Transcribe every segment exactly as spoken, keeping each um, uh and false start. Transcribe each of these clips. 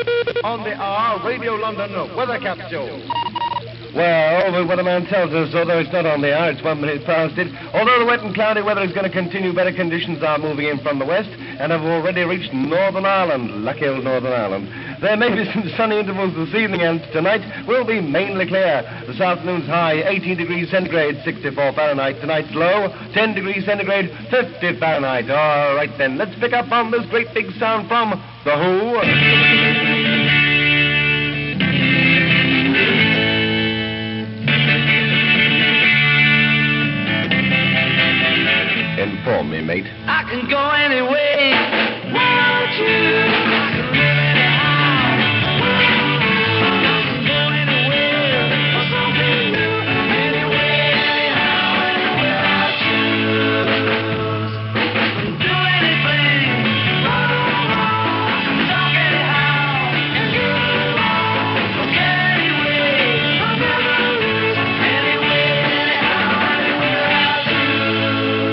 On the R, Radio London Weather Capsule. Well, the weatherman tells us, although it's not on the hour, it's one minute past it. Although the wet and cloudy weather is going to continue, better conditions are moving in from the west and have already reached Northern Ireland. Lucky old Northern Ireland. There may be some sunny intervals this evening, and tonight will be mainly clear. This afternoon's high, eighteen degrees centigrade, sixty-four Fahrenheit. Tonight's low, ten degrees centigrade, fifty Fahrenheit. All right, then, let's pick up on this great big sound from The Who. Inform me, mate. I can go anyway. Won't you? I can live anyhow. I can go anywhere for something new. Anyway, anyhow, anywhere I choose. I can do anything. Right or wrong. I can talk anyhow and get along. Look anyway, I'll never lose. Anyway, anyhow, anywhere I choose.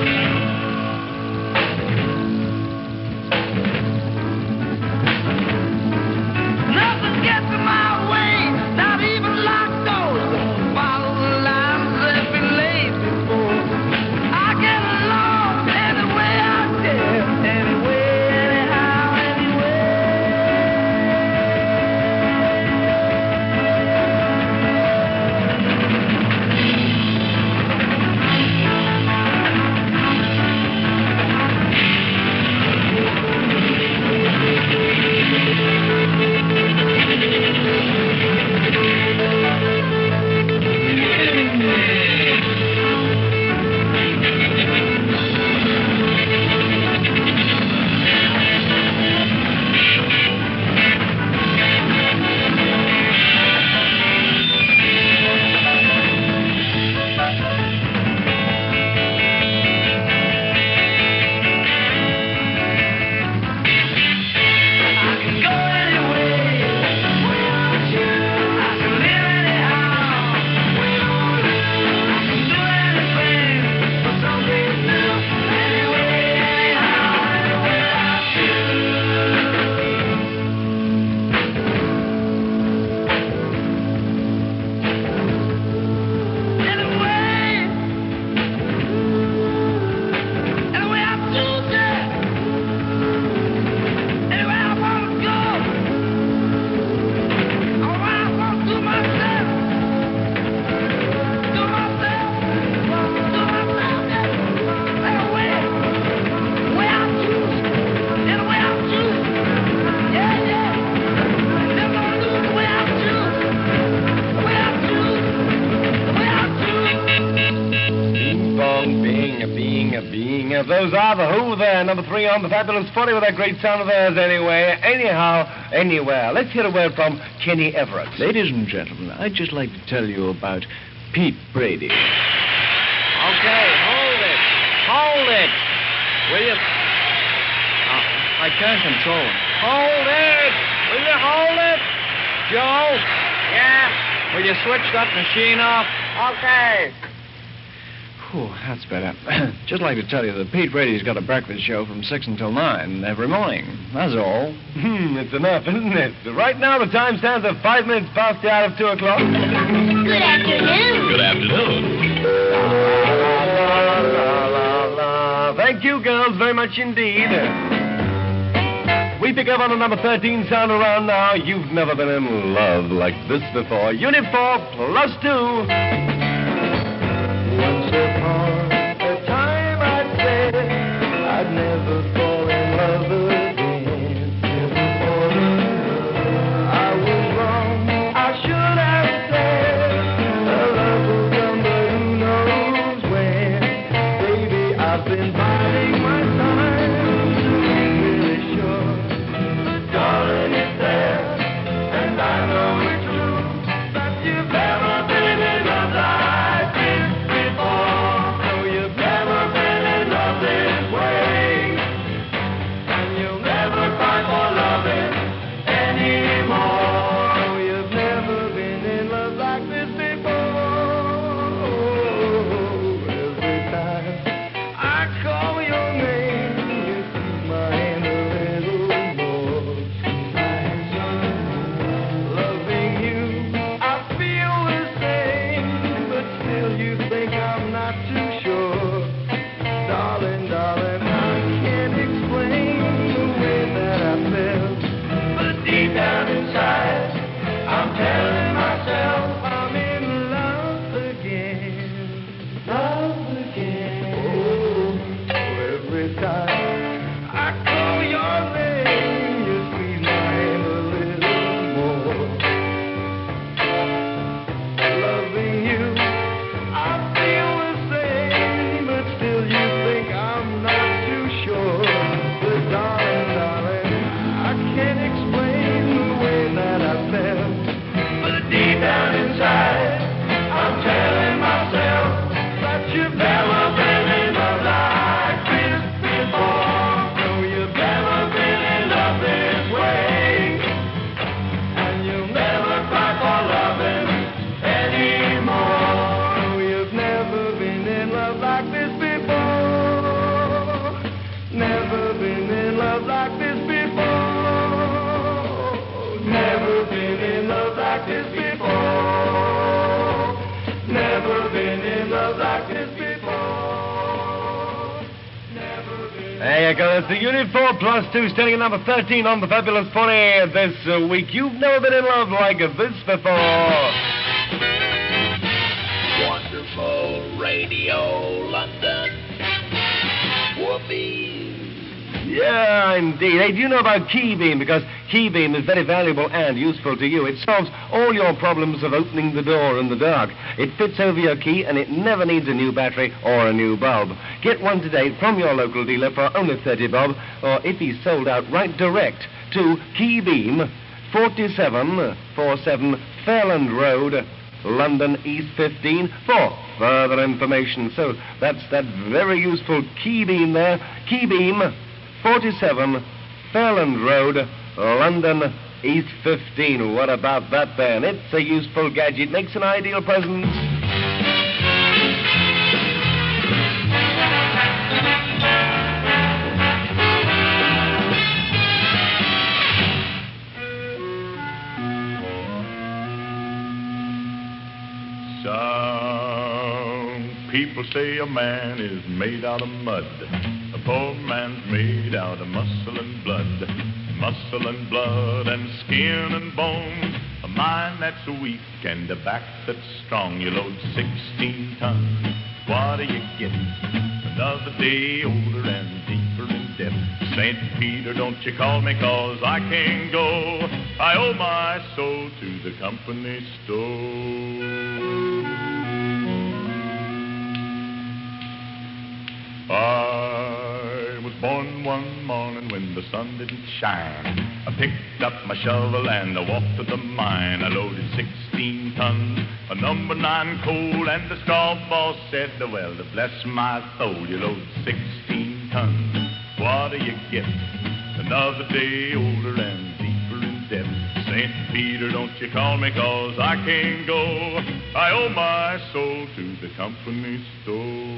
Nothing gets in my way, not even locked doors. Follow the lines that been laid before. I get along any way I dare, anyway, anyhow, Those are The Who there, number three on the Fabulous forty with that great sound of theirs anyway, anyhow, anywhere. Let's hear a word from Kenny Everett. Ladies and gentlemen, I'd just like to tell you about Pete Brady. Okay, hold it. Hold it. Will you? Oh, I can't control it. Hold it. Will you hold it? Joe? Yeah? Will you switch that machine off? Okay. Whew, that's better. Just like to tell you that Pete Brady's got a breakfast show from six until nine every morning. That's all. Hmm, it's enough, isn't it? Right now the time stands at five minutes past the hour of two o'clock. Good afternoon. Good afternoon. La, la, la, la. Thank you, girls, very much indeed. We pick up on the number thirteen sound around now. You've never been in love like this before. Unit four plus two. Once upon a time I said I'd never fall in love again. Never fall in love. I was wrong. I should have said a love will come, but who knows when. Baby, I've been biding my time to be really sure. Darling, it's there, and I know it's true that you've never been in love like darkness before. Never been in the darkness before. Never been. There you go. It's the Unit four Plus two, standing at number thirteen on the Fabulous forty this uh, week. You've never been in love like this before. Wonderful Radio London. Whoopee. Yeah, indeed. Hey, do you know about Keybeam? Because Keybeam is very valuable and useful to you. It solves all your problems of opening the door in the dark. It fits over your key and it never needs a new battery or a new bulb. Get one today from your local dealer for only thirty bob, or if he's sold out, write direct to Keybeam, forty-seven forty-seven Fairland Road, London East fifteen, for further information. So that's that very useful Keybeam there. Keybeam, forty-seven Fairland Road, London East fifteen. What about that then? It's a useful gadget. Makes an ideal present. Some people say a man is made out of mud. A poor man's made out of muscle and blood. Muscle and blood and skin and bones. A mind that's weak and a back that's strong. You load sixteen tons. What do you get? Another day older and deeper in debt. Saint Peter, don't you call me, 'cause I can't go. I owe my soul to the company store. I was born one morning when the sun didn't shine. I picked up my shovel and I walked to the mine. I loaded sixteen tons, a number nine coal, and the straw boss said, well, to bless my soul, you load sixteen tons. What do you get? Another day older and deeper in debt. Saint Peter, don't you call me, 'cause I can't go. I owe my soul to the company store.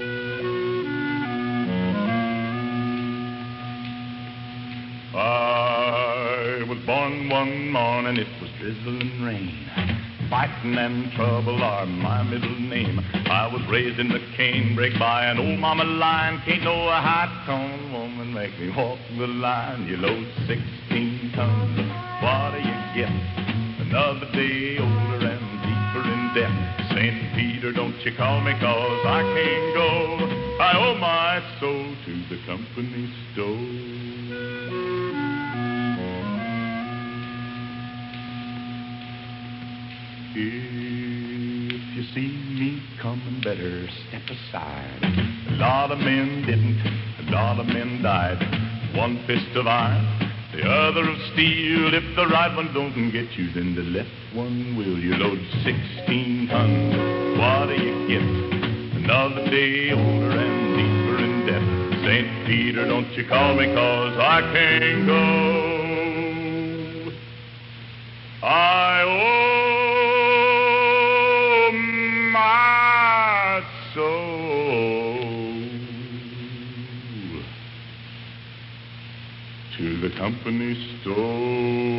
I was born one morning, it was drizzling rain. Fighting and trouble are my middle name. I was raised in the canebrake by an old mama lion. Can't no high-tone woman make me walk the line. You load sixteen tons, what do you get? Another day older and deeper in debt. Saint Peter, don't you call me, 'cause I can't go. I owe my soul to the company store. If you see me coming, better step aside. A lot of men didn't, a lot of men died. One fist of iron, the other of steel. If the right one don't get you, then the left one will. You load sixteen tons, what do you get? Another day older and deeper in debt. Saint Peter, don't you call me, 'cause I can't go. I owe my soul to the company store.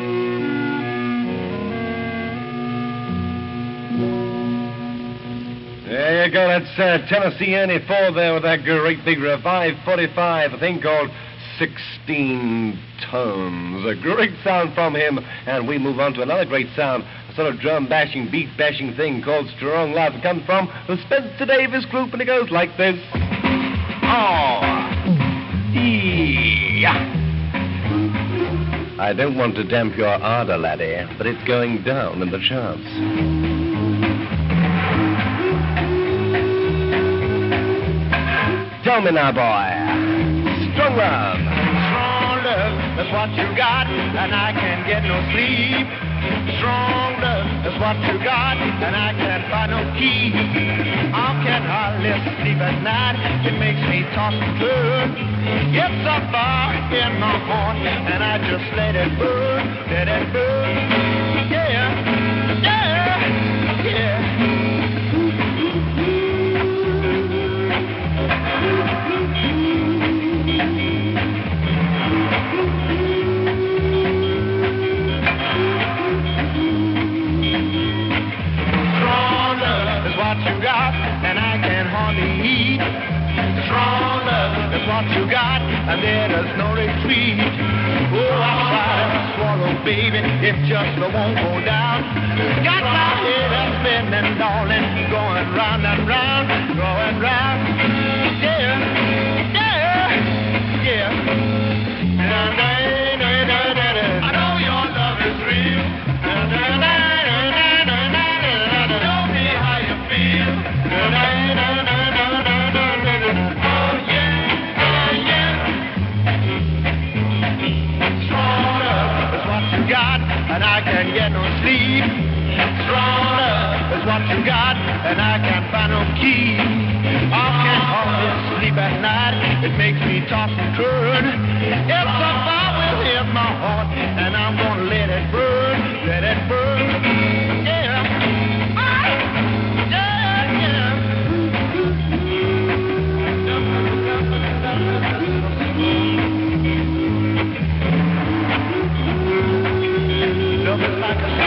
There you go. That's uh, Tennessee Ernie four there with that great big Revive forty-five, a thing called sixteen tons. A great sound from him. And we move on to another great sound, a sort of drum-bashing, beat-bashing thing called Strong Love. It comes from the Spencer Davis Group, and it goes like this. Oh, yeah. I don't want to damp your ardor, laddie, but it's going down in the charts. Tell me now, boy. Strong love. Strong love, that's what you got, and I can't get no sleep. Strong love, that's what you got, and I can't find no key. I can't hardly sleep at night, it makes me toss and turn. Gets so far in my heart, and I just let it burn, let it burn. Yeah, yeah, yeah. baby, it just won't go down. Got my head up spinning, darling, going round and round, going round. Yeah, yeah, yeah. I know your love is real. Show me how you feel. Oh yeah, oh yeah. Strong love is what you got, and I can't get no sleep. Strong love is what you got, and I can't find no key. I can't hardly sleep at night. It makes me toss and turn. If the fire will hit my heart, and I'm gonna let it burn, let it burn. Yeah, I, yeah, yeah. Love is like a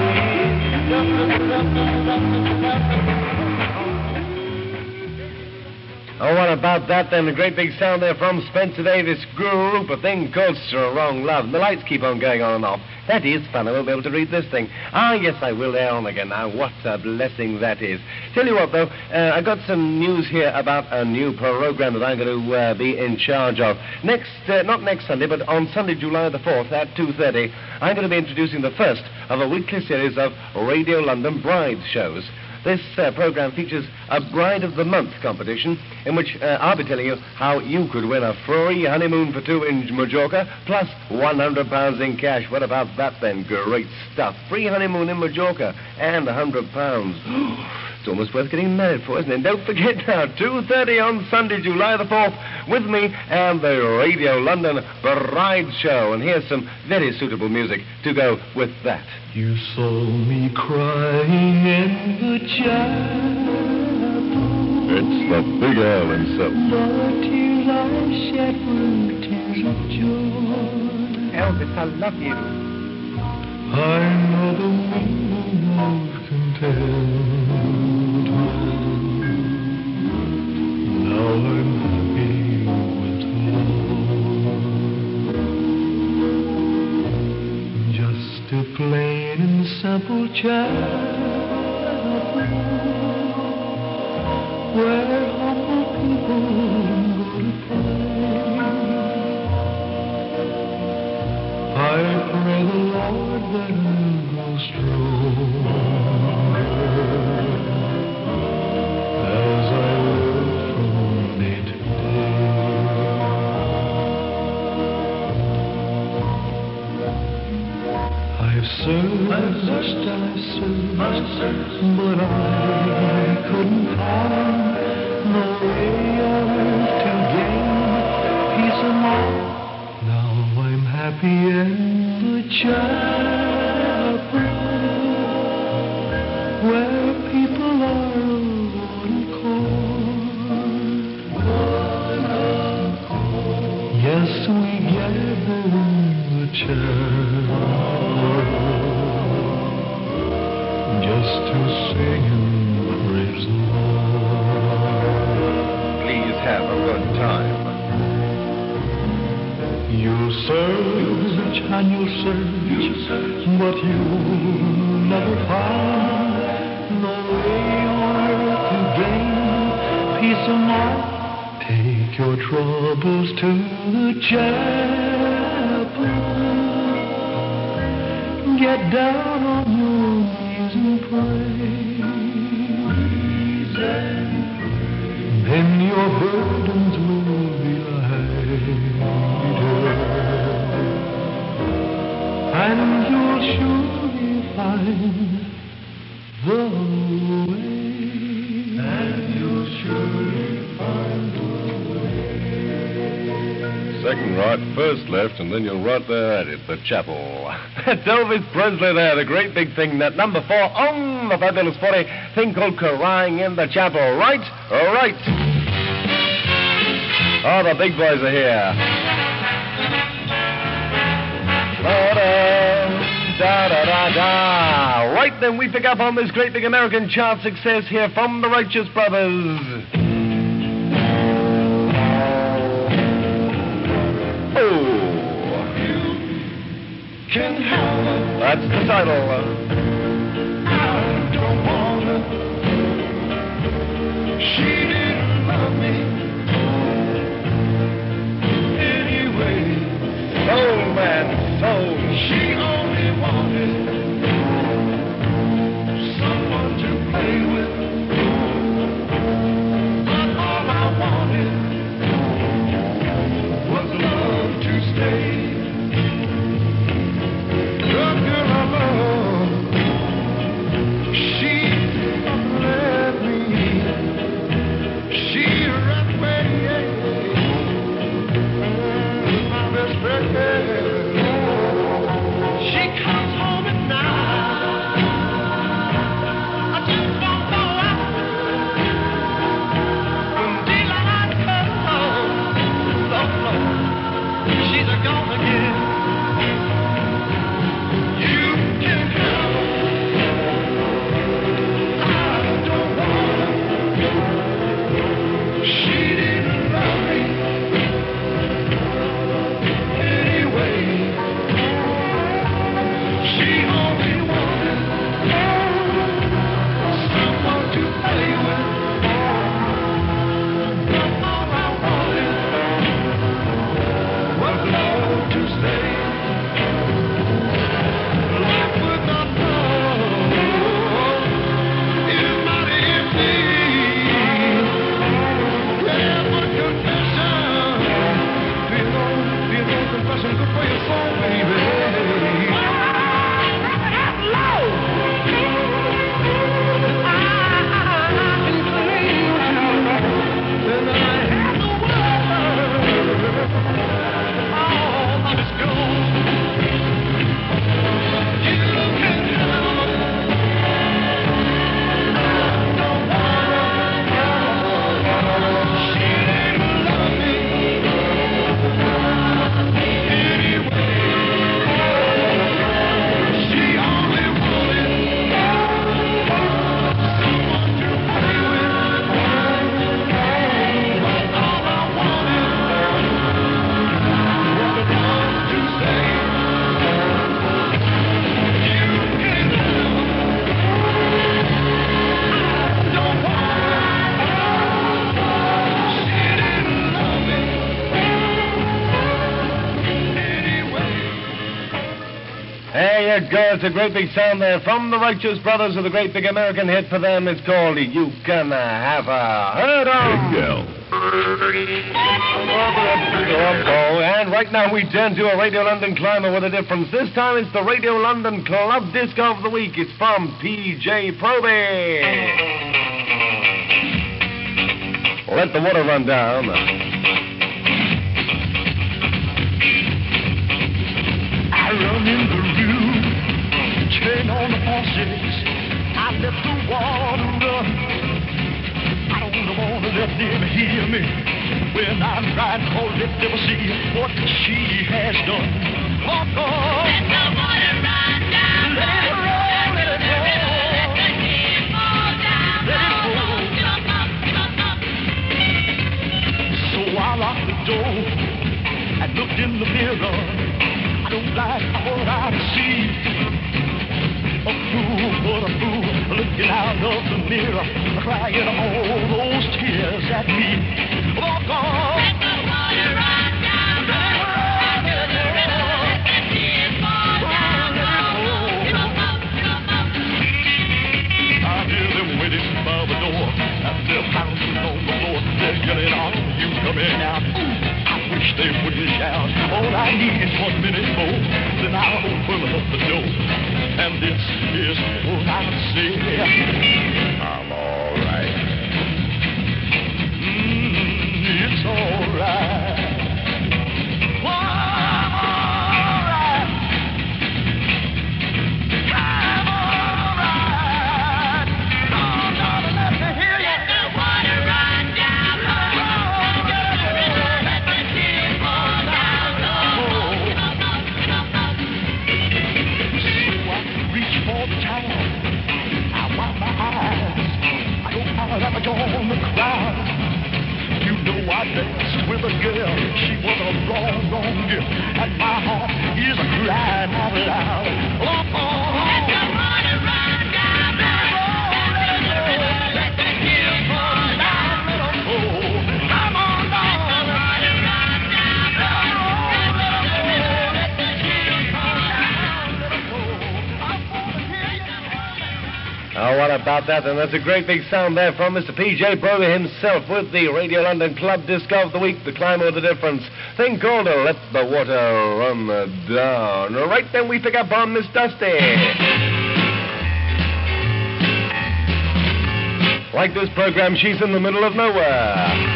Oh, what about that then? A great big sound there from Spencer Davis group, a thing called Strong Love. And the lights keep on going on and off. That is fun. I won't be able to read this thing. Ah, yes, I will. They're on again now. What a blessing that is. Tell you what, though, uh, I got some news here about a new program that I'm going to uh, be in charge of. Next, uh, not next Sunday, but on Sunday, July the fourth at two thirty, I'm going to be introducing the first of a weekly series of Radio London Bride shows. This uh, program features a Bride of the Month competition in which uh, I'll be telling you how you could win a free honeymoon for two in Majorca plus one hundred pounds in cash. What about that then? Great stuff. Free honeymoon in Majorca and one hundred pounds. It's almost worth getting married for, isn't it? Don't forget now, two thirty on Sunday, July the fourth, with me and the Radio London Bride Show. And here's some very suitable music to go with that. You saw me crying in the chapel. It's the Big Al himself. The tears I shed were tears of joy. Elvis, I love you. I know the meaning of contentment. Now I'm happy with love. Just a plain and simple chapel where humble people go to pray. I pray the Lord that I'll grow stronger as I live from day to day. I've searched, I've searched, I've searched, but I couldn't find no way on earth to gain peace of mind. Now I'm happy in the chapel where people are of one accord. Yes, we gather in the chapel just to sing and praise the Lord. Please have a good time. You'll search and you'll search, but you'll never find no way on earth to gain peace of mind. Take your troubles to the chapel. Get down on your knees and pray. Then your burdens will be lighter, and you'll surely find the way. And you'll surely find the way. Second right, first left, and then you're right there at it, the chapel. That's Elvis Presley there, the great big thing. That number four on the Fabulous forty, thing called Crying in the Chapel. Right? Right. Oh, the big boys are here. Da-da, da-da-da-da. Right then, we pick up on this great big American chart success here from the Righteous Brothers. can have her. That's the title. I don't want her. She didn't love me anyway. Soul Man, soul. She only wanted someone to play with. But all I wanted was love to stay. The girl I love, she let me. She ran away. My best friend. She comes home at night. I just don't know why. When daylight comes, Lord, Lord, she's a gone again. You can have her. I don't want her. She didn't love me anyway. She only wanted someone to play with. But all I wanted was love to stay. Life without love is mighty empty. Yeah, but confession, you know, you know, confession good for your soul, baby. There you go. It's a great big sound there from the Righteous Brothers with a great big American hit for them. It's called You Can Have a Heard On. Miguel. Oh, and right now we turn to a Radio London climber with a difference. This time it's the Radio London Club Disc of the Week. It's from P J Proby. Let the water run down. I run in the room, turn on the faucets, I let the water run. I don't want to let them hear me when I'm riding, or let them see what she has done. Walk on. Let the water run down. Let it roll, let it roll. Let the tears fall down. Let it roll. Jump up, jump up. So I locked the door and looked in the mirror. I don't like what I see. A fool, what a fool, looking out of the mirror, crying all those tears at me. Walk on. Let the water run down. Let it roll, let it roll. Let the tears fall down. Jump up, jump up. I hear them waiting by the door, and they're pounding on the floor. They're yelling out, you coming out. I wish they wouldn't shout. All I need is one minute more, then I'll open up the door. And this is what I say. I'm all right. Mm, it's all right. Oh, I'm all right. I'm all right. Oh, darling, let me hear you. Let the water run down low. Let the tears fall down low. So I reach for the towel. I wipe my eyes. I don't have a on the crowd. You know I dance with the girl, she was a wrong, wrong girl. And my heart is a crying out loud. Oh, oh, oh. Let the money run down, down. Let the hill fall down, little fool. Come on, down. Let the money run down, down. Let the hill fall down, little fool. I want to hear you. Oh, what about that? And that's a great big sound there from Mister P J Brogan himself with the Radio London Club Disc of the Week, the Climber with the Difference. Thing called uh, Let the Water Run Down. Right then we pick up on Miss Dusty. Like this program, she's in the middle of nowhere.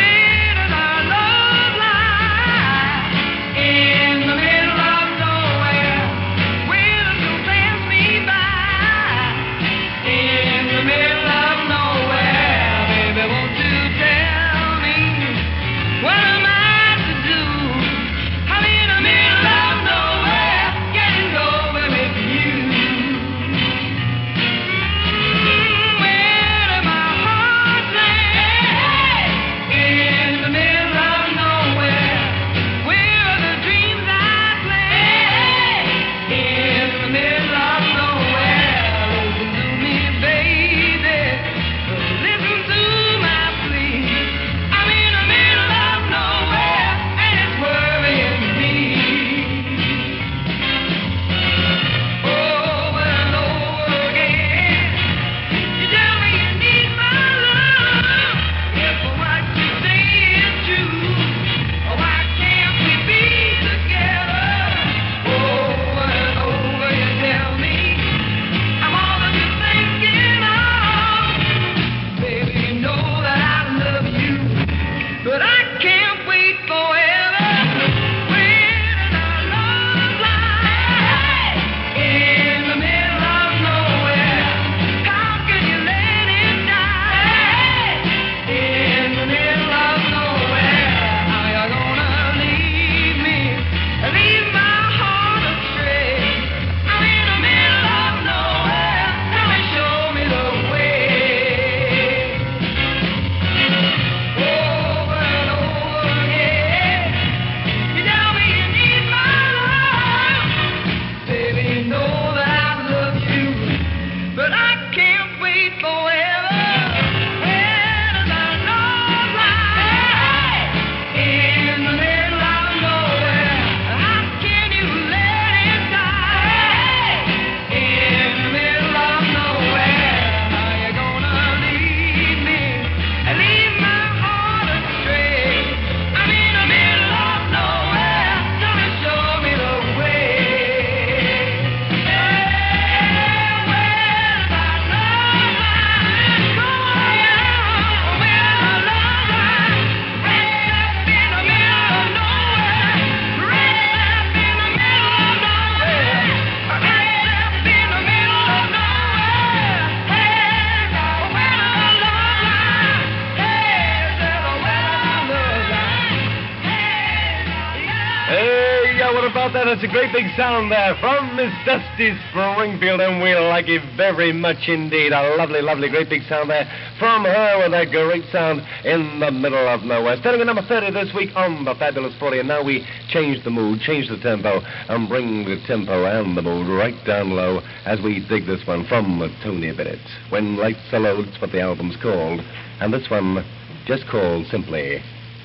That's a great big sound there from Miss Dusty Springfield, and we like it very much indeed. A lovely, lovely, great big sound there from her with that great sound in the middle of nowhere. Starting at number thirty this week on the Fabulous forty, and now we change the mood, change the tempo, and bring the tempo and the mood right down low as we dig this one from Tony Bennett. When Lights Are Low, it's what the album's called, and this one just called simply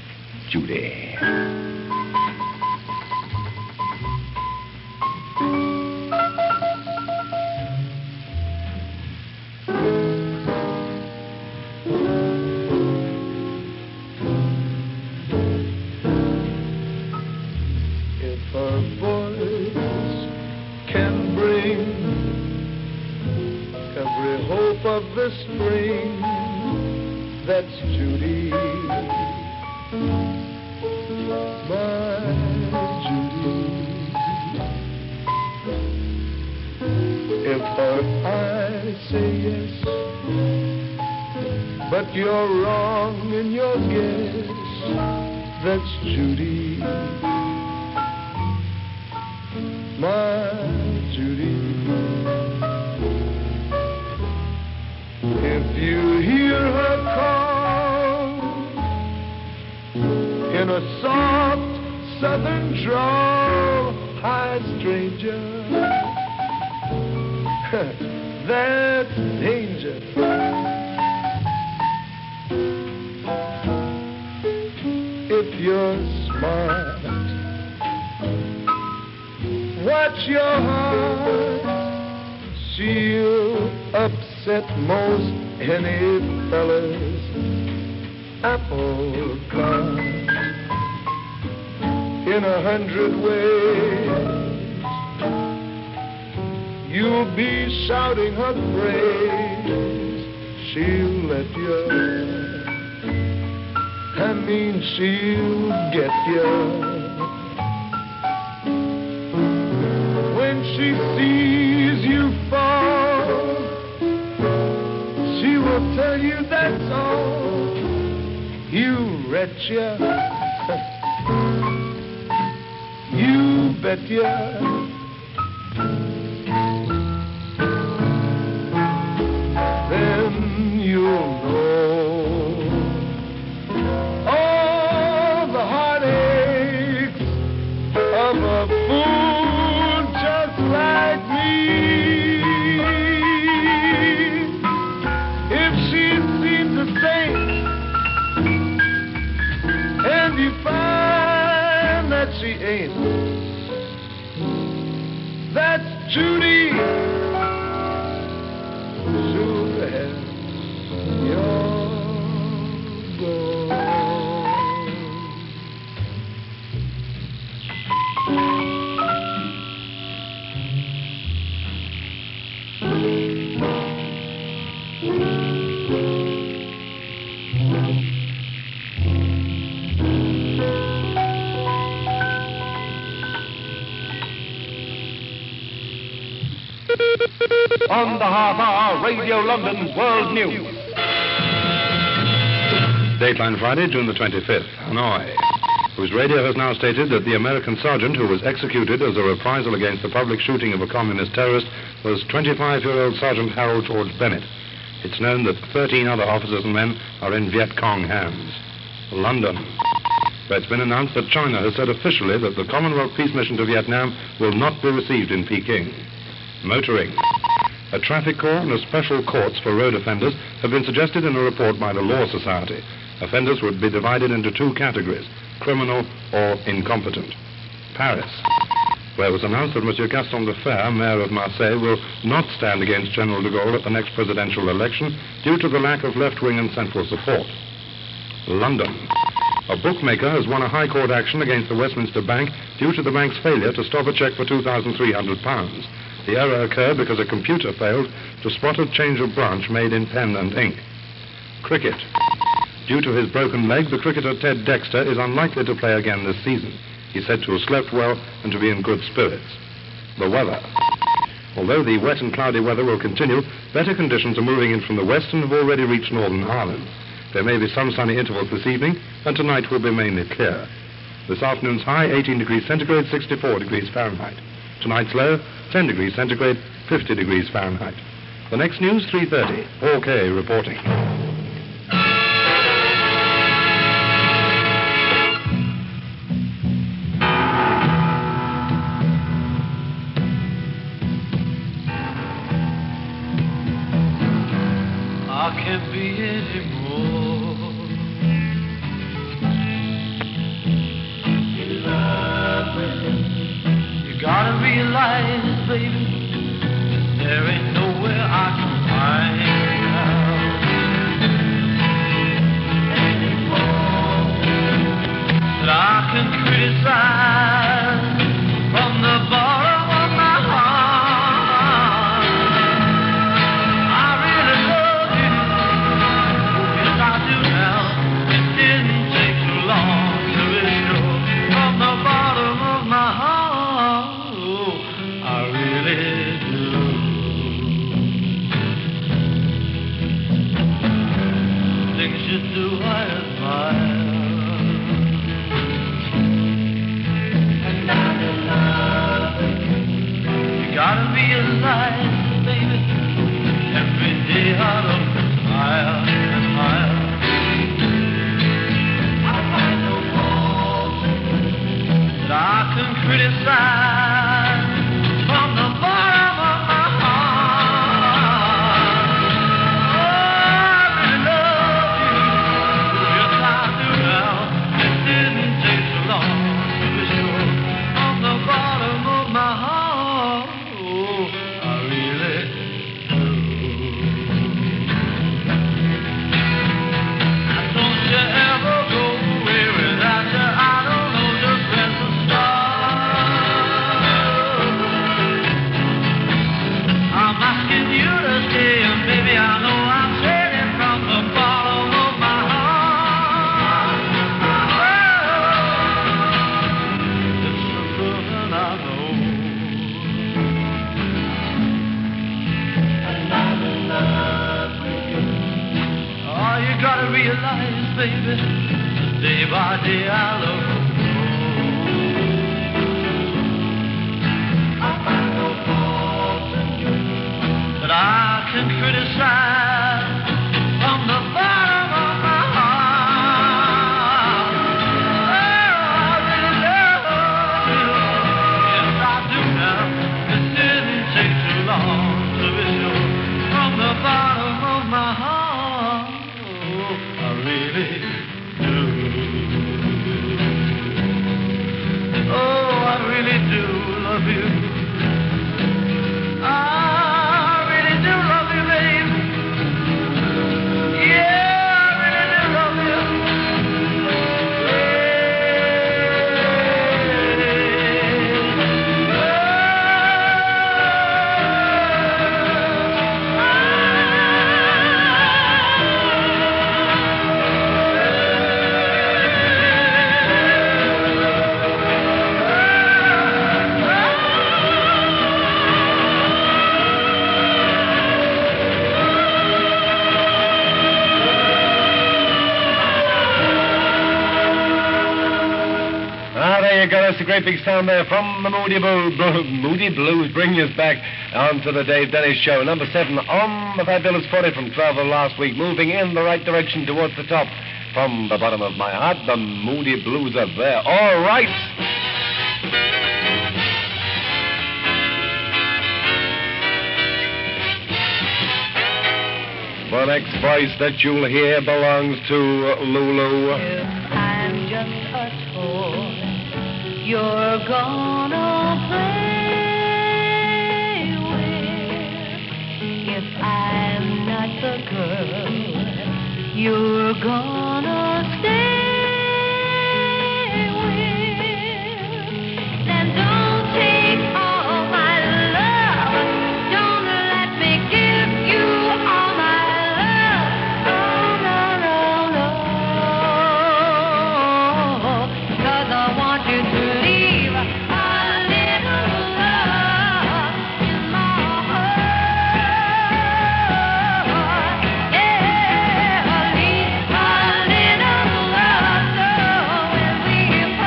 Judy. The spring, that's Judy, my Judy. If her eyes say yes, but you're wrong in your guess, that's Judy, my Judy. If you hear her call in a southern drawl, hi, stranger. That's danger. If you're smart, watch your heart. She'll upset most any fella's apple cart in a hundred ways. You'll be shouting her praise. She'll let you. I mean, she'll get you. When she sees you fall, she will tell you that's all. You wretch ya. You bet ya. Then you'll know all the heartaches of a fool just like me. If she seems the same and you find that she ain't, that's Judy. Sure have your gold. On the half hour, Radio London's World News. Dateline Friday, June the twenty-fifth, Hanoi, whose radio has now stated that the American sergeant who was executed as a reprisal against the public shooting of a communist terrorist was twenty-five-year-old Sergeant Harold George Bennett. It's known that thirteen other officers and men are in Viet Cong hands. London, where it's been announced that China has said officially that the Commonwealth peace mission to Vietnam will not be received in Peking. Motoring. A traffic corps and a special courts for road offenders have been suggested in a report by the Law Society. Offenders would be divided into two categories, criminal or incompetent. Paris, where it was announced that Monsieur Gaston Defferre, mayor of Marseille, will not stand against General de Gaulle at the next presidential election due to the lack of left-wing and central support. London. A bookmaker has won a High Court action against the Westminster Bank due to the bank's failure to stop a cheque for two thousand three hundred pounds. The error occurred because a computer failed to spot a change of branch made in pen and ink. Cricket. Due to his broken leg, the cricketer Ted Dexter is unlikely to play again this season. He's said to have slept well and to be in good spirits. The weather. Although the wet and cloudy weather will continue, better conditions are moving in from the west and have already reached Northern Ireland. There may be some sunny intervals this evening, and tonight will be mainly clear. This afternoon's high, eighteen degrees centigrade, sixty-four degrees Fahrenheit. Tonight's low, ten degrees centigrade, fifty degrees Fahrenheit. The next news, three thirty. Paul Kay reporting. I can't be anymore. You love me. You gotta realize, baby, there ain't nowhere I can find out anymore that I can criticize from the bottom of my heart. I really love you. Yes, I do now. It didn't take too long to be sure. From the bottom of my heart, oh, I really do. Things you do, I admire. And I'm in love again. You gotta realize, baby, every day I look higher and higher. I find the walls criticize from the bottom of my heart. Oh, I really love you. Yes, I do now. It didn't take so long to be sure. From the bottom of my heart. Oh, I really do. Don't you ever go away without you. I don't know just where to start. I'm asking you to stay, and baby, I know I'm saying it from the bottom of my heart. Oh, it's something I know. Another love with you. Oh, you gotta realize, baby, day by day I love you. I find no faults in you that I can criticize from the bottom of my heart. Oh, I really love you. Yes, I do now. It didn't take too long to be sure. From the bottom of my heart. Oh, I really do. Oh, I really do love you. I really do love you, babe. Yeah, I really do love you. Ah, there you go. That's a great big sound there from the Moody, Blu- Blu- Moody Blues, bringing us back onto the Dave Dennis Show. Number seven on the Fabulous forty from twelve of last week, moving in the right direction towards the top. From the bottom of my heart, the Moody Blues are there. All right. The next voice that you'll hear belongs to Lulu. If I'm just a toy you're gonna play with, if I'm not the girl you're gonna stay with, then don't take all my love. Don't let me give you all my love. Oh, no, no, no. 'Cause I want you to leave a little love in my heart. Yeah, leave a little love so when we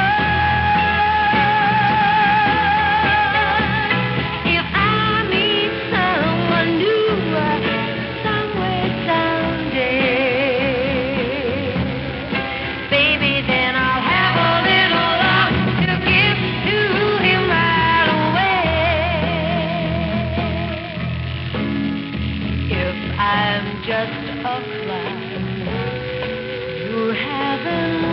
part. If I meet someone new somewhere someday, baby, then I'll have a little love to give to him right away. If I'm just a clown you're having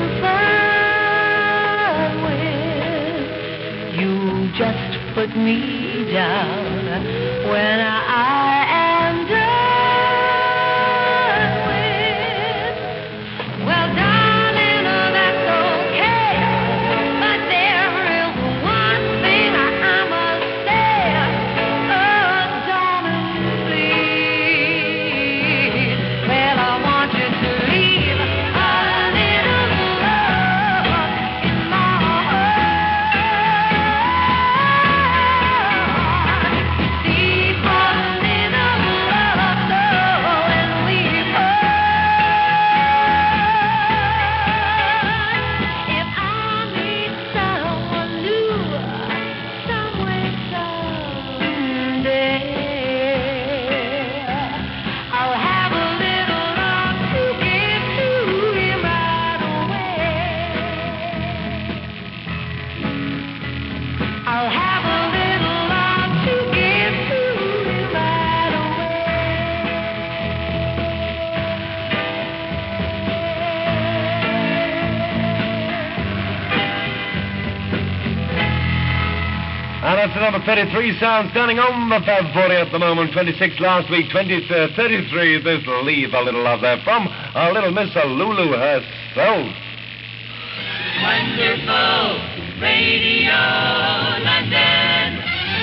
fun with, you just put me down when I am done with. Well, darling, oh, that's okay, but there is one thing I, I must say. Oh, darling, please. Well, I want you to leave a little love in my heart. That's another thirty-three sounds standing on the Fab forty at the moment. twenty-six last week, twenty, uh, thirty-three. This will leave a little love there from our little Miss Lulu herself. Wonderful Radio London.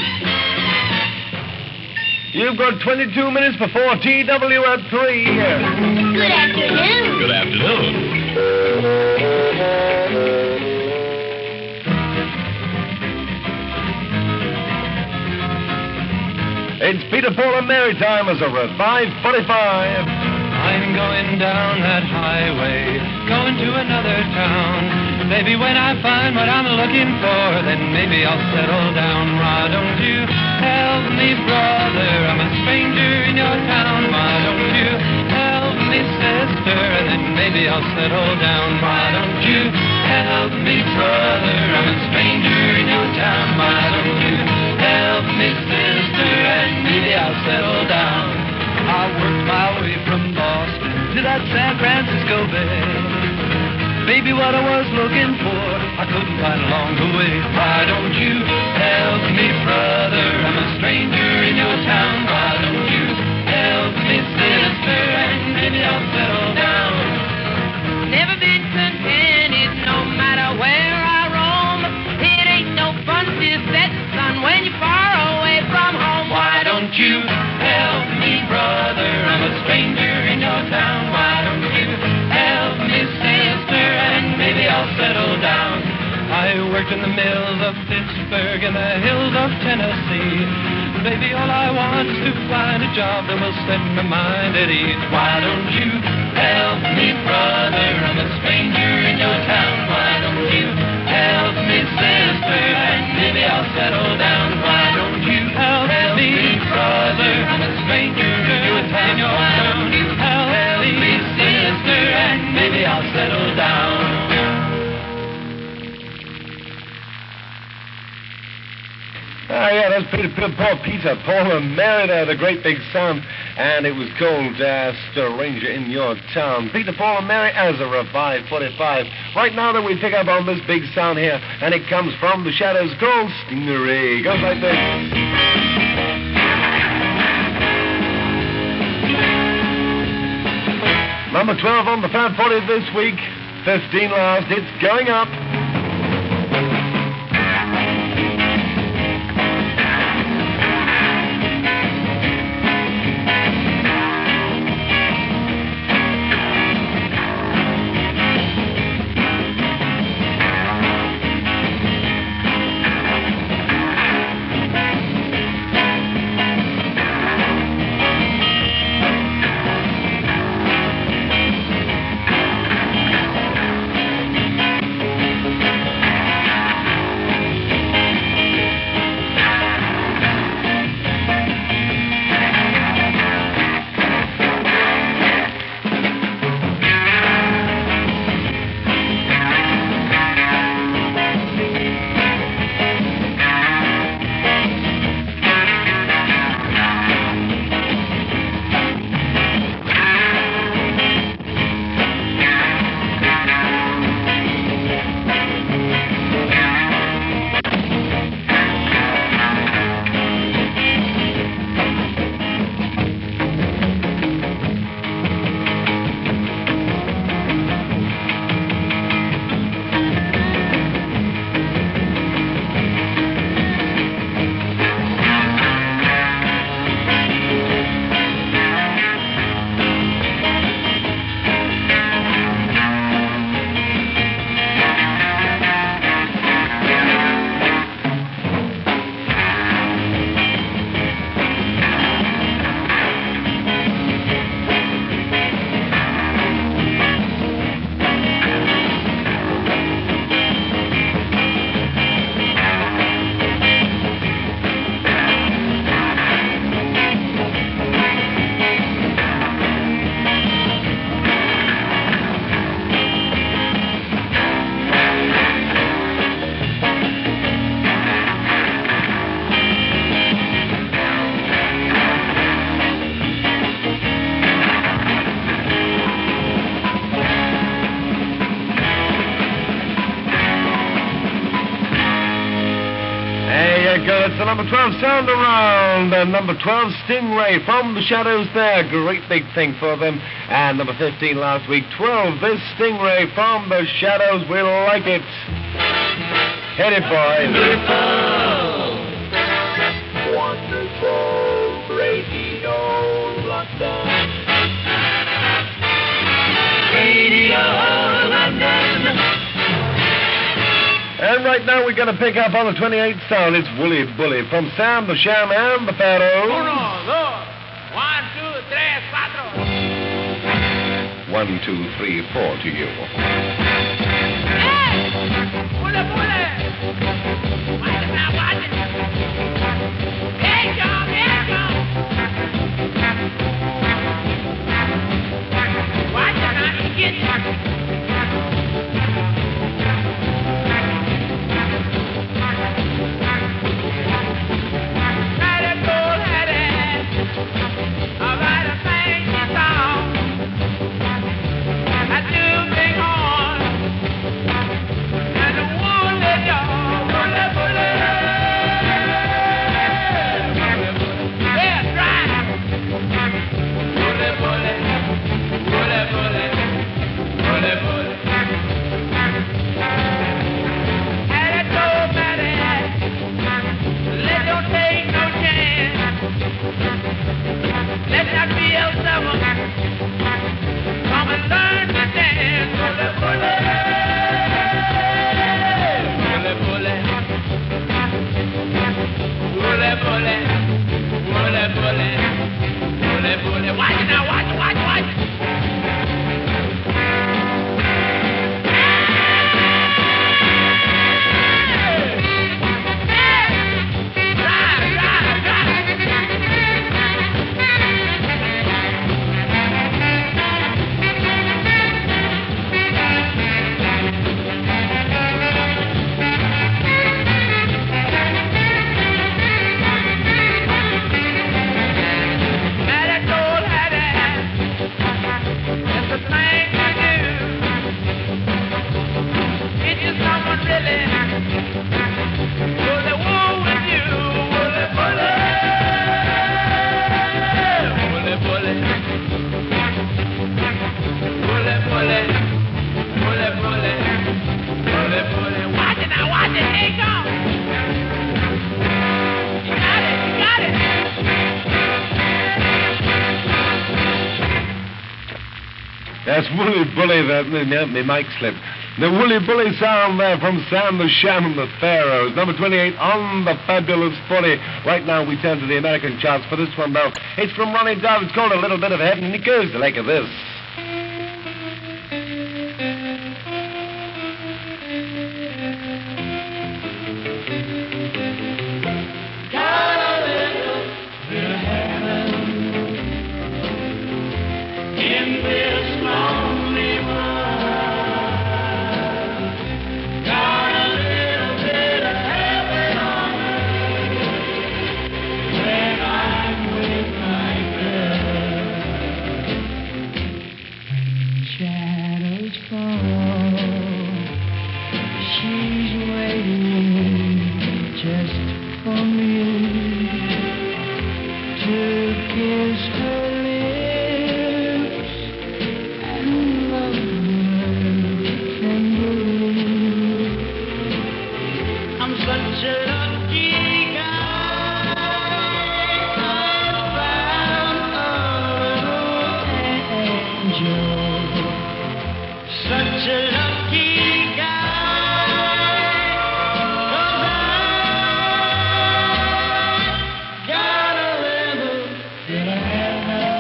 You've got twenty-two minutes before T W at three. Good afternoon. Good afternoon. It's Peter, Paul, and Mary time as over at five forty-five. I'm going down that highway, going to another town. Maybe when I find what I'm looking for, then maybe I'll settle down. Why don't you help me, brother? I'm a stranger in your town. Why don't you help me, sister? And then maybe I'll settle down. Why don't you help me, brother? I'm a stranger in your town. Why don't you help me, sister? And maybe I'll settle down. I worked my way from Boston to that San Francisco Bay. Maybe what I was looking for, I couldn't find along the way. Why don't you help me, brother? I'm a stranger in your town. Why don't you help me, sister? And maybe I'll settle down. Never been contented, no matter where I roam. It ain't no fun to set the sun when you're far away from home. Why don't you help me, brother? I'm a stranger in your town. Why don't you help me, sister? And maybe I'll settle down. I worked in the mills of Pittsburgh and the hills of Tennessee. Baby, all I want is to find a job that will set my mind at ease. Why don't you help me, brother? I'm a stranger in your town. Why don't you help me, sister? And maybe I'll settle down. Why don't you help me, brother? I'm a stranger in your town. Why don't you help me, sister? And maybe I'll settle down. Ah, yeah, that's Peter, Peter, Paul, Peter, Paul, and Mary there, the great big sound. And it was called uh, Stranger in Your Town. Peter, Paul, and Mary as a Revive forty-five. Right now that we pick up on this big sound here, and it comes from the Shadows called Stingery. Goes like this. Number twelve on the Fab forty this week. fifteen last. It's going up. number twelve, Sound Around, and number twelve, Stingray, From the Shadows there. Great big thing for them. And number fifteen last week, twelve, this Stingray, From the Shadows. We like it. Hit it, boys. Wonderful Radio London. Radio London. And right now we're going to pick up on the twenty-eighth sound. It's Woolly Bully from Sam the Sham and the Pharaoh. Uno, dos, one, two, tres, cuatro. One, two, three, four to you. Hey! Bully, bully! Watch it now, watch it. Here it comes, here it comes. Watch it now, he gets it. Let that be El Seven. Come and learn to dance. Bully, bully. Bully, bully. Bully, bully. Bully, bully. Bully, bully. Watch it now, watch it, watch it, watch it. That's Woolly Bully, that, me, me mic slipped. The Woolly Bully sound there from Sam the Sham and the Pharaohs. Number twenty-eight on the Fabulous forty. Right now we turn to the American charts for this one, though. It's from Ronnie Dove. It's called A Little Bit of Heaven, and it goes like this. Got a little bit of heaven.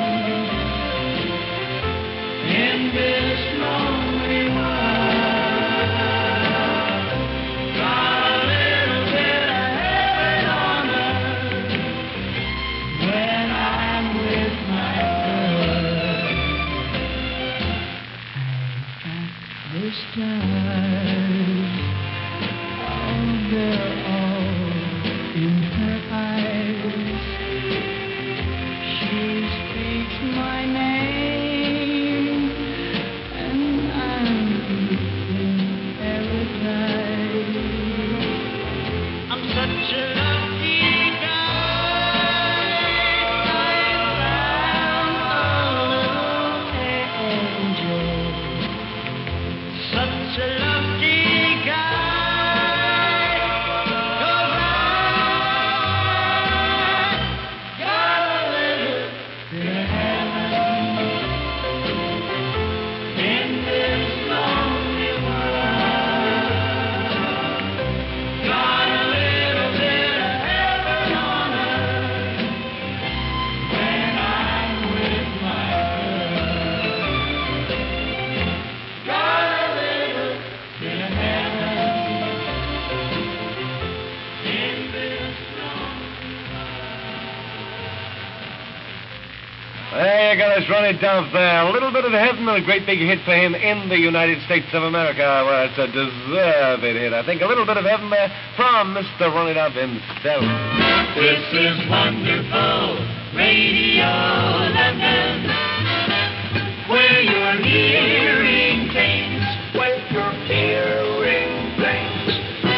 There you go, that's Ronnie Duff there. A little bit of heaven and a great big hit for him in the United States of America. Well, it's a deserved hit, I think. A little bit of heaven there from Mister Ronnie Duff himself. This is wonderful Radio London, where your hearing pains, where your hearing pains.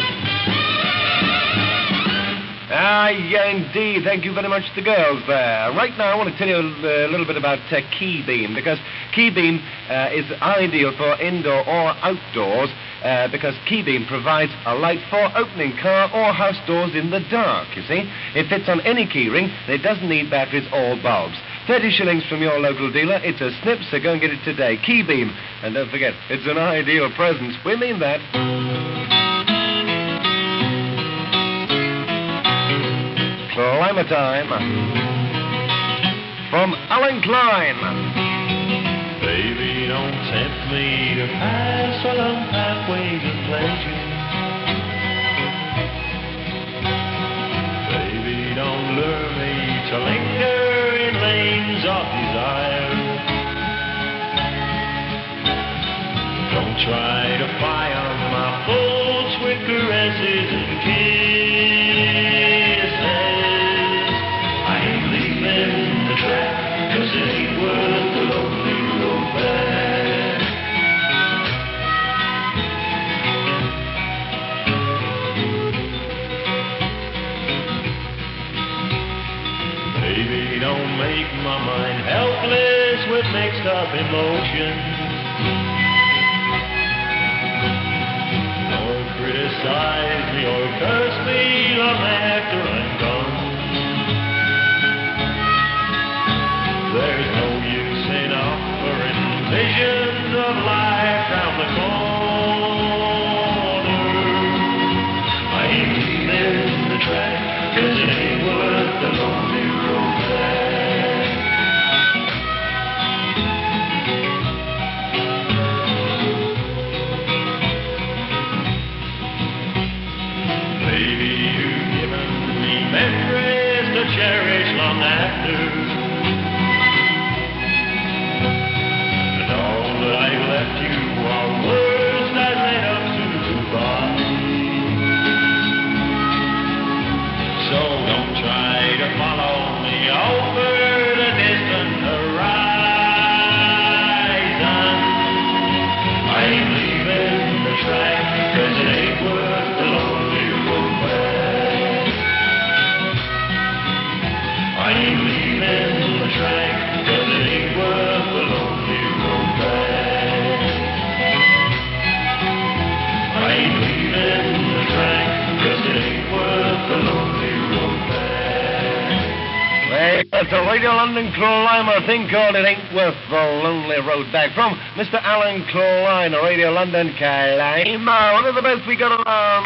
Ah, yeah, indeed. Thank you very much to the girls there. Right now, I want to tell you a, a little bit about uh, Key Beam, because Key Beam uh, is ideal for indoor or outdoors, uh, because Key Beam provides a light for opening car or house doors in the dark, you see. It fits on any key ring, and it doesn't need batteries or bulbs. thirty shillings from your local dealer. It's a snip, so go and get it today. Key Beam. And don't forget, it's an ideal present. We mean that. Climber time from Alan Klein. Baby, don't tempt me to pass along pathways of pleasure. Baby, don't lure me to linger in lanes of desire. Don't try to fire my thoughts with caresses and kisses. Cause it ain't worth the lonely road back. Baby, don't make my mind helpless with mixed up emotions, nor criticize me or curse me long after I'm gone. There's no use in offering visions of life round the corner. I ain't leaving the track, cause it ain't worth the lonely road back. Baby, you've given me memories to cherish long after. That's a Radio London Climber thing called It Ain't Worth the Lonely Road Back from Mister Alan Klein, a Radio London Climber. One of the best we got around.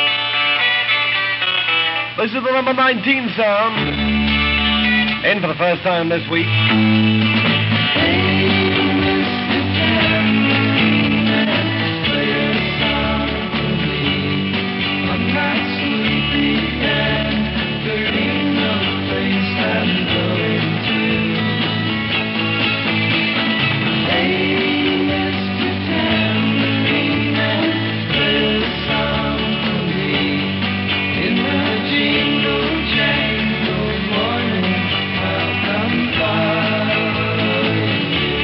This is the number nineteen sound. In for the first time this week. Jingle jangle morning, welcome far.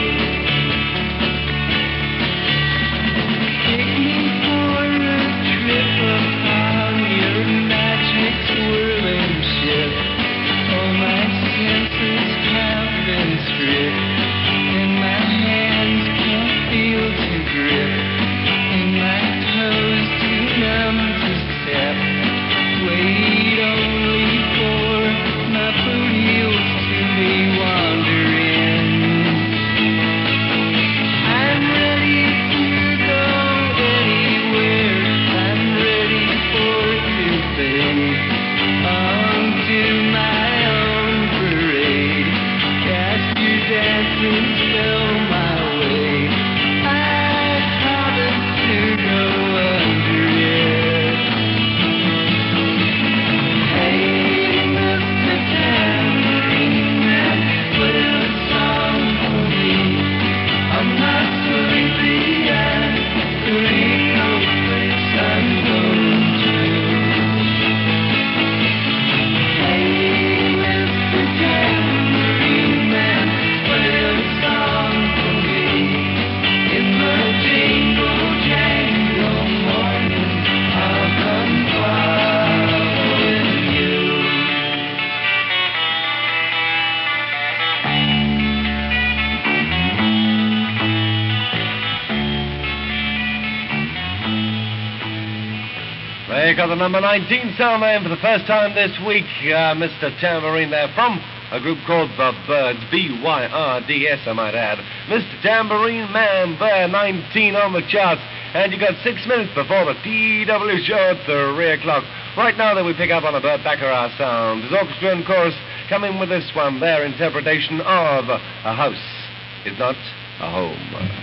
music of the number nineteen sound man for the first time this week. Uh, Mister Tambourine there from a group called The Byrds, B Y R D S, I might add. Mister Tambourine Man there, nineteen on the charts. And you got six minutes before the T W show at three o'clock. Right now, then, we pick up on a Burt Bacharach sound. His orchestra and chorus coming with this one, their interpretation of A House Is Not a Home.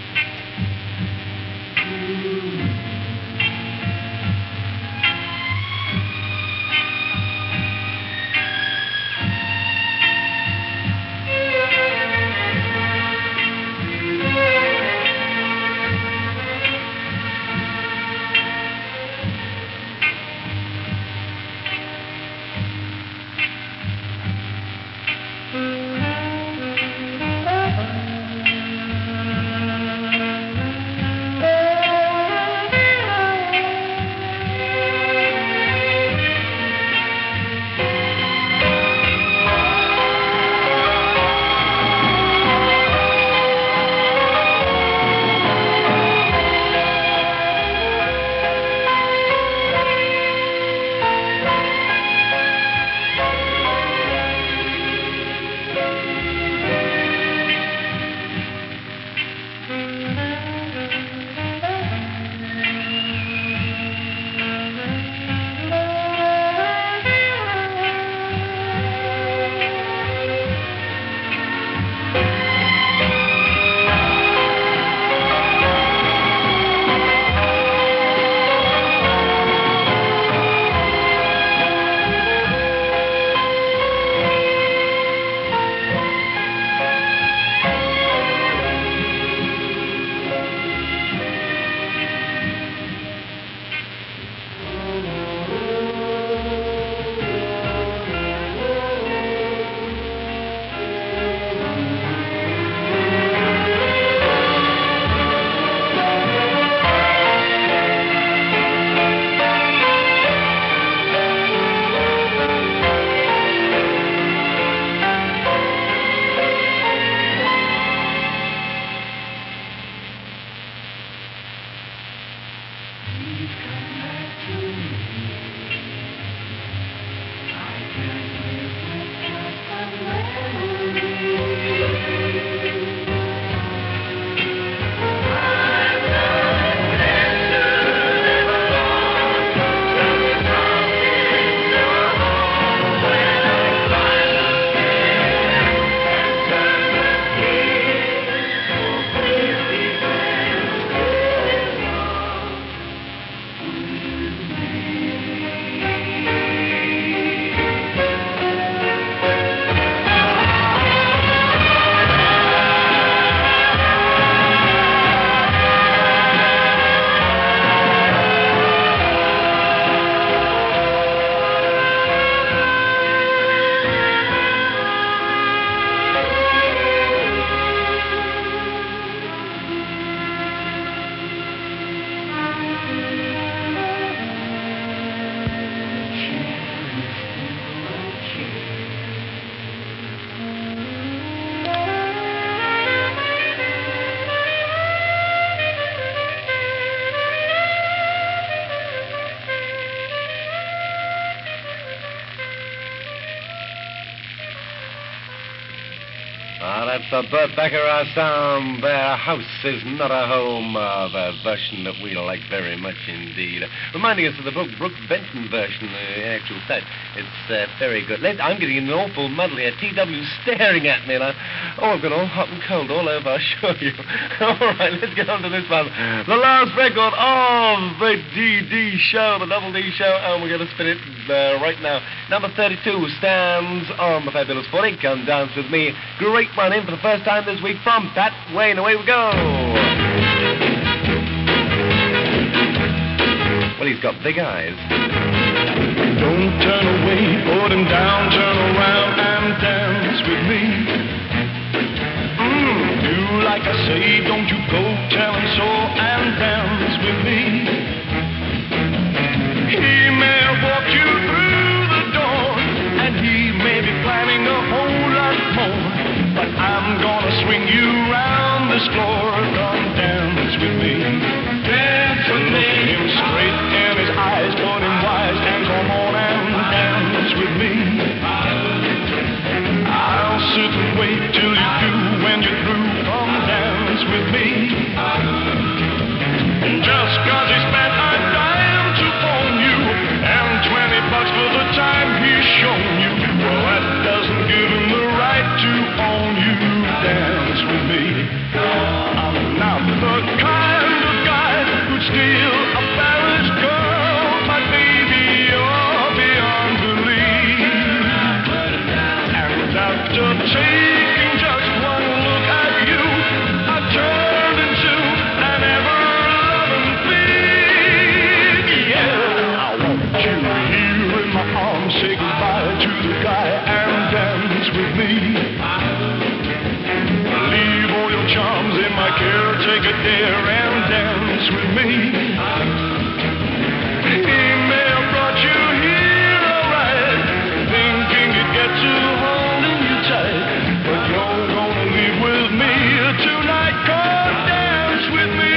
Ah, that's the Burt Bacharach sound. Their house is not a home. Uh, the version that we like very much indeed. Reminding us of the Brooke, Brooke Benton version, the actual set. It's uh, very good. Let, I'm getting an awful muddle here. T W's staring at me, and I, oh, I've got all hot and cold all over, I assure you. All right, let's get on to this one. The last record of the D D show, the Double D show, and we're going to spin it uh, right now. Number thirty-two stands on the Fabulous forty. Come dance with me. Great one in for the first time this week from Pat Wayne. Away we go. Well, he's got big eyes. Don't turn away, put him down, turn around and dance with me. Mm, do like I say, don't you go, tell him so and dance with me. He may have walked you through the door, and he may be planning a whole lot more, but I'm gonna swing you round this floor. Come dance with me. Dance with me. Look him straight in his eyes, put him wait till you do. When you're through, come dance with me. Just 'cause he spent a dime to phone you and twenty bucks for the time he's shown you, well, that doesn't give him the right to own you. Dance with me. I'm not the kind of guy who'd steal a Paris girl, but baby, you're beyond belief. And after taking just one look at you, I turned into an ever-loving thief. Yeah, I want you here in my arms, say goodbye to the guy and dance with me. Leave all your charms in my care, take a dare and dance with me. He may have brought you here, alright, thinking you'd get to holding you tight, but you're gonna leave with me tonight. Come dance with me.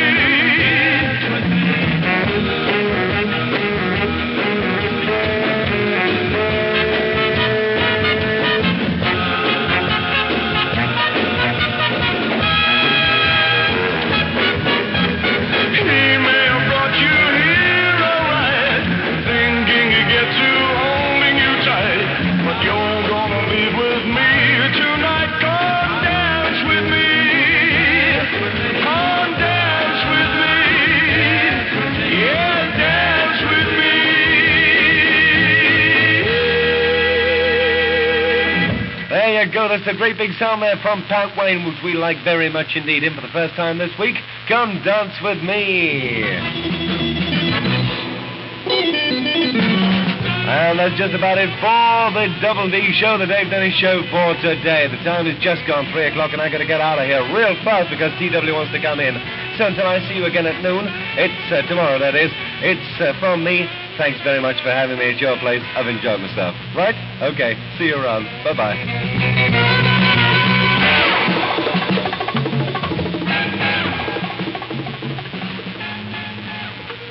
He may have brought you here, alright, thinking you get to holding you tight, but you're gonna leave with me tonight. Come dance with me. Come dance with me. Yeah, dance with me. There you go. That's a great big sound there from Pat Wayne, which we like very much indeed. In for the first time this week, Come Dance With Me. And that's just about it for the Double D Show, the Dave Dennis Show for today. The time has just gone three o'clock, and I got to get out of here real fast because T W wants to come in. So until I see you again at noon, it's uh, tomorrow, that is. It's uh, from me. Thanks very much for having me at your place. I've enjoyed myself. Right? Okay. See you around. Bye-bye.